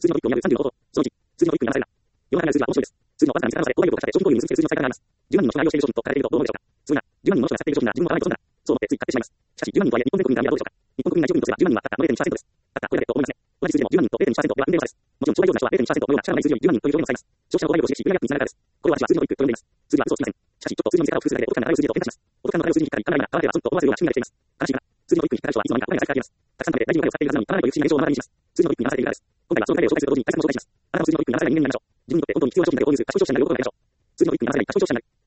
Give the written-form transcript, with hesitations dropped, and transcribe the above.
数字の1分にある36ほど。その1、数字の1分に7歳だ。世の中にある数字は面白いです。数字のわずかな見つからされ、購買力をかけて商品購入に結びつける数字の使い方があります。10万人の人が愛用している商品と書かれているとどう思うでしょうか。すごいな。10万人の人が使っている商品が自分も買わないと損だな。そう思ってつい買ってしまいます。しかし10万人とはいえ日本全国民が見たらどうでしょうか。日本国民内需要人とすれば10万人はたったの 0.1% です。たったこれだけと思いますね。同じ数字でも10万人と 0.1% では運命の差です。もちろん商売業者は 0.1% のような力のない数字より10万人という上限を使います。消費者の購買力を刺激し、売上アップにつながるからです。これは私は数字のトリックと呼んでいます。数字は嘘をつきません。しかしちょっと数字の見せ方を工夫するだけでお得感の高い数字へと変化します。お得感の高い数字に引っかかり、かなりな、買わなければ損と思わせるような心理ができています。悲しいかな。数字のトリックに引っかかる人はいつの間にか買わないが先が見えます。たくさん食べて大事にお金を使っているはずなのに買わないという不思議な現象を目の当たりにします。数字のトリックに流されているからです。今回はその概例を紹介すると同時に対策も紹介します。あなたも数字のトリックに流されない人間になりましょう。自分にとって本当に必要な商品だけ購入する賢い消費者になる喜ぶだけでしょう。数字のトリックに流されない賢い消費者になる。